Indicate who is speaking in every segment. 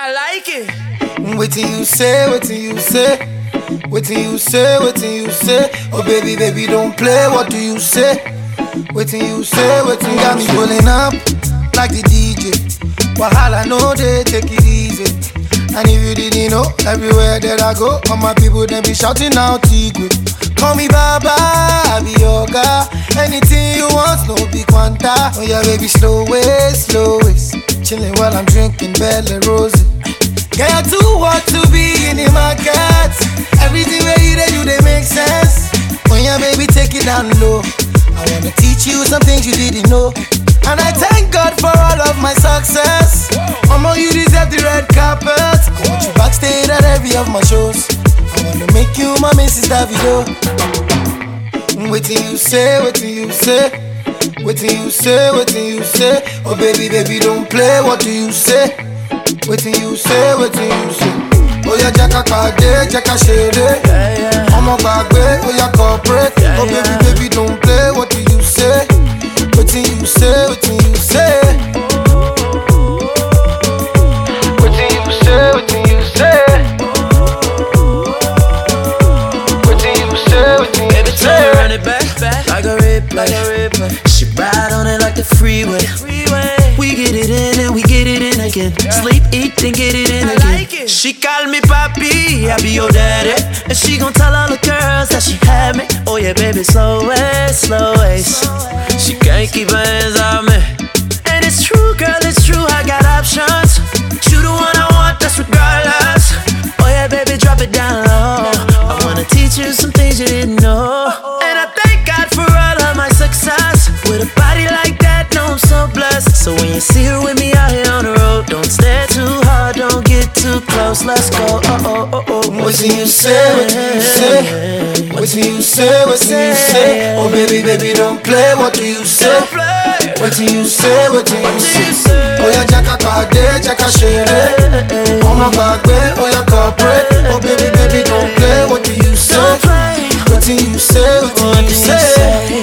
Speaker 1: I like it.
Speaker 2: Wait till you say, wait till you say. Wait till you say, wait till you say. Oh baby, baby, don't play, what do you say? Wait till you say, wait till you got me pulling up like the DJ. Wahala, no, they take it easy. And if you didn't know, everywhere that I go, all my people, they be shouting out Tigwe. Call me Baba, I be your guy. Anything you want, no big quanta. Oh yeah, baby, slow waist, slow waist. Chilling while I'm drinking Bella Rose. Girl, you're too hot to be in the market. Everything where you they make sense. Oh yeah, baby, take it down low. I wanna teach you some things you didn't know. And I thank God for all of my success. Mama, you deserve the red carpet. I want you backstage at every of my shows. I wanna make you my Mrs. Davido. Wait till you say, wait till you say. Wait till you say, wait till you say. Oh baby, baby, don't play, what do you say? Wait till you say, wait till you say. Oh yeah, Jacka Kade, Jacka Shede. Mama Bagwe, oh yeah, corporate. Oh baby, baby, don't play, what do you say? Wait till you say, wait till you say. Wait till you say, wait till you say. Wait till you say, wait till you say.
Speaker 1: Run it back like a replay. She ride on it like the freeway. We get it in and we get it in again. Sleep, eat, and get it in again. She call me papi, I be your daddy. And she gon' tell all the girls that she had me. Oh yeah, baby, slow waist, slow waist. She can't keep her hands off me. And it's true, girl, it's true, I got options. You the one I want, that's regardless. Oh yeah, baby, drop it down low. I wanna teach you some things you didn't know. And I thank God for all of my success. With a body like that, no, I'm so blessed. So when you see her with me out here on the road, don't stare too hard, don't get too close, let's go.
Speaker 2: Wait till you say, wait till you say. Wait till you say, wait till you say. Oh baby, baby, don't play, what do you say? Wait till you say, wait till you say. Oh yeah, Jacka Kade, Jacka Shede. Mama Bagwe, oh yeah, corporate. Oh baby, baby, don't play, what do you say? Wait till you say, wait till you say.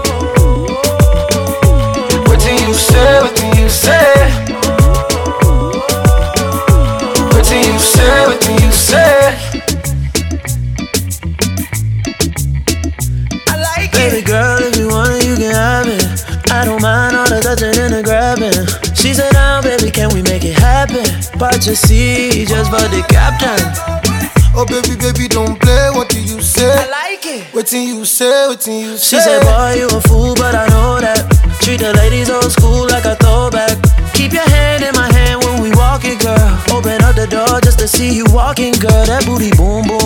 Speaker 2: Wait till you say, wait till you say. Wait till you say, wait till you say.
Speaker 1: Baby girl, if you want it, you can have it. I don't mind all the touching and the grabbing. She said, now, baby, can we make it happen? But you see, just for the captain.
Speaker 2: Oh baby, baby, don't play, what do you say?
Speaker 1: I like it.
Speaker 2: What till you say, what till you say?
Speaker 1: She said, boy, you a fool, but I know that. Treat the ladies old school like a throwback. Keep your hand in my hand when we walking, girl. Open up the door just to see you walking, girl. That booty boom, boom.